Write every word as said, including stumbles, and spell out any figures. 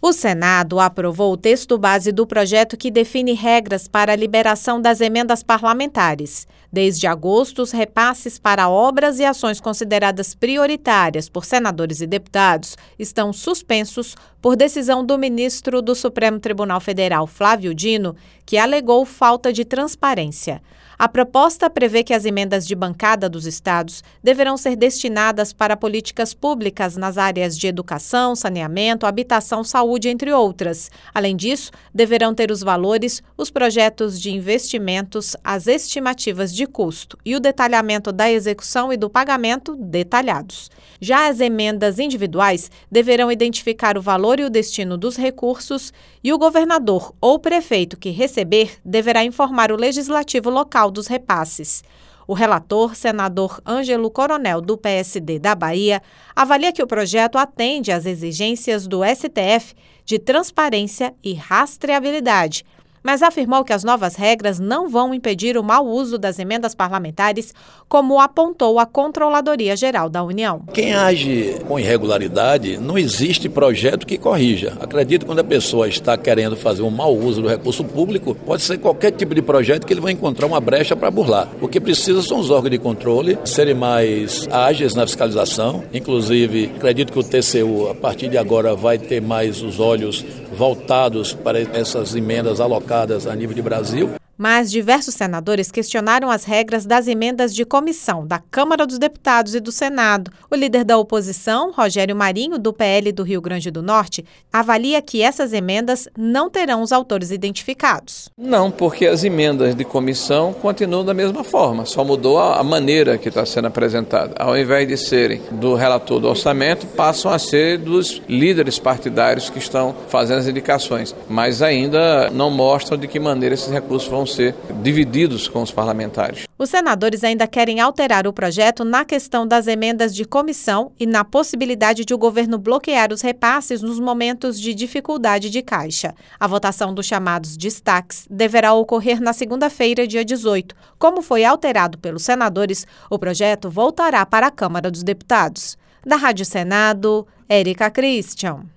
O Senado aprovou o texto base do projeto que define regras para a liberação das emendas parlamentares. Desde agosto, os repasses para obras e ações consideradas prioritárias por senadores e deputados estão suspensos por decisão do ministro do Supremo Tribunal Federal, Flávio Dino, que alegou falta de transparência. A proposta prevê que as emendas de bancada dos estados deverão ser destinadas para políticas públicas nas áreas de educação, saneamento, habitação, saúde, entre outras. Além disso, deverão ter os valores, os projetos de investimentos, as estimativas de custo e o detalhamento da execução e do pagamento detalhados. Já as emendas individuais deverão identificar o valor e o destino dos recursos e o governador ou prefeito que receber deverá informar o legislativo local dos repasses. O relator, senador Ângelo Coronel, do P S D da Bahia, avalia que o projeto atende às exigências do S T F de transparência e rastreabilidade, mas afirmou que as novas regras não vão impedir o mau uso das emendas parlamentares, como apontou a Controladoria Geral da União. Quem age com irregularidade, não existe projeto que corrija. Acredito que quando a pessoa está querendo fazer um mau uso do recurso público, pode ser qualquer tipo de projeto que ele vai encontrar uma brecha para burlar. O que precisa são os órgãos de controle serem mais ágeis na fiscalização. Inclusive, acredito que o T C U, a partir de agora, vai ter mais os olhos voltados para essas emendas alocadas a nível de Brasil. Mas diversos senadores questionaram as regras das emendas de comissão da Câmara dos Deputados e do Senado. O líder da oposição, Rogério Marinho, do P L do Rio Grande do Norte, avalia que essas emendas não terão os autores identificados. Não, porque as emendas de comissão continuam da mesma forma, só mudou a maneira que está sendo apresentada. Ao invés de serem do relator do orçamento, passam a ser dos líderes partidários que estão fazendo as indicações, mas ainda não mostram de que maneira esses recursos vão ser divididos com os parlamentares. Os senadores ainda querem alterar o projeto na questão das emendas de comissão e na possibilidade de o governo bloquear os repasses nos momentos de dificuldade de caixa. A votação dos chamados destaques deverá ocorrer na segunda-feira, dia dezoito. Como foi alterado pelos senadores, o projeto voltará para a Câmara dos Deputados. Da Rádio Senado, Érica Christian.